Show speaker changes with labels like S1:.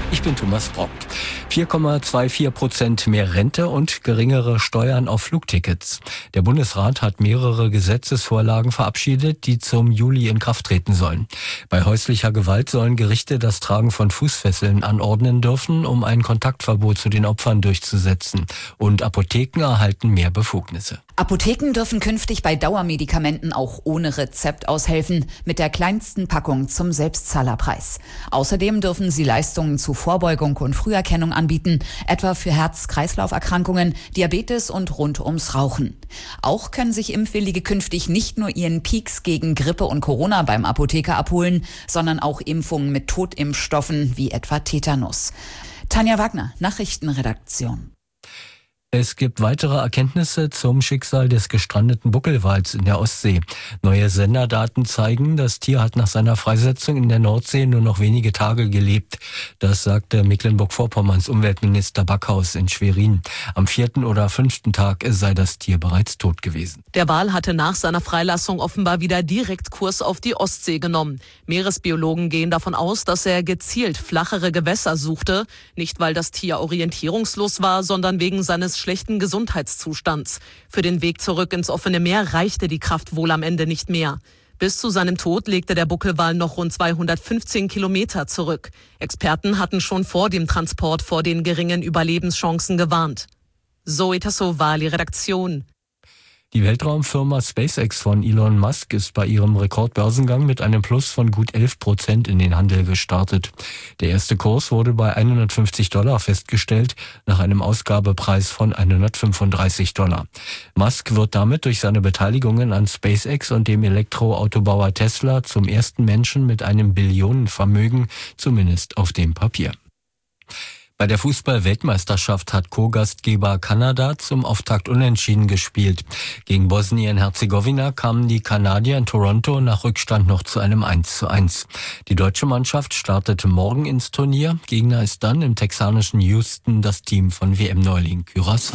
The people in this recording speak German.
S1: Ich bin Thomas Brock. 4,24% mehr Rente und geringere Steuern auf Flugtickets. Der Bundesrat hat mehrere Gesetzesvorlagen verabschiedet, die zum Juli in Kraft treten sollen. Bei häuslicher Gewalt sollen Gerichte das Tragen von Fußfesseln anordnen dürfen, um ein Kontaktverbot zu den Opfern durchzusetzen. Und Apotheken erhalten mehr Befugnisse.
S2: Apotheken dürfen künftig bei Dauermedikamenten auch ohne Rezept aushelfen, mit der kleinsten Packung zum Selbstzahlerpreis. Außerdem dürfen sie Leistungen zu Vorbeugung und Früherkennung anbieten, etwa für Herz-Kreislauf-Erkrankungen, Diabetes und rund ums Rauchen. Auch können sich Impfwillige künftig nicht nur ihren Peaks gegen Grippe und Corona beim Apotheker abholen, sondern auch Impfungen mit Totimpfstoffen wie etwa Tetanus. Tanja Wagner, Nachrichtenredaktion.
S1: Es gibt weitere Erkenntnisse zum Schicksal des gestrandeten Buckelwals in der Ostsee. Neue Senderdaten zeigen, das Tier hat nach seiner Freisetzung in der Nordsee nur noch wenige Tage gelebt. Das sagte Mecklenburg-Vorpommerns Umweltminister Backhaus in Schwerin. Am 4. oder 5. Tag sei das Tier bereits tot gewesen.
S3: Der Wal hatte nach seiner Freilassung offenbar wieder direkt Kurs auf die Ostsee genommen. Meeresbiologen gehen davon aus, dass er gezielt flachere Gewässer suchte. Nicht, weil das Tier orientierungslos war, sondern wegen seines schlechten Gesundheitszustands. Für den Weg zurück ins offene Meer reichte die Kraft wohl am Ende nicht mehr. Bis zu seinem Tod legte der Buckelwal noch rund 215 Kilometer zurück. Experten hatten schon vor dem Transport vor den geringen Überlebenschancen gewarnt. Zoe Tassovali, Redaktion.
S1: Die Weltraumfirma SpaceX von Elon Musk ist bei ihrem Rekordbörsengang mit einem Plus von gut 11% in den Handel gestartet. Der erste Kurs wurde bei $150 festgestellt, nach einem Ausgabepreis von $135. Musk wird damit durch seine Beteiligungen an SpaceX und dem Elektroautobauer Tesla zum ersten Menschen mit einem Billionenvermögen, zumindest auf dem Papier. Bei der Fußball-Weltmeisterschaft hat Co-Gastgeber Kanada zum Auftakt unentschieden gespielt. Gegen Bosnien-Herzegowina kamen die Kanadier in Toronto nach Rückstand noch zu einem 1:1. Die deutsche Mannschaft startete morgen ins Turnier. Gegner ist dann im texanischen Houston das Team von WM-Neuling Curaçao.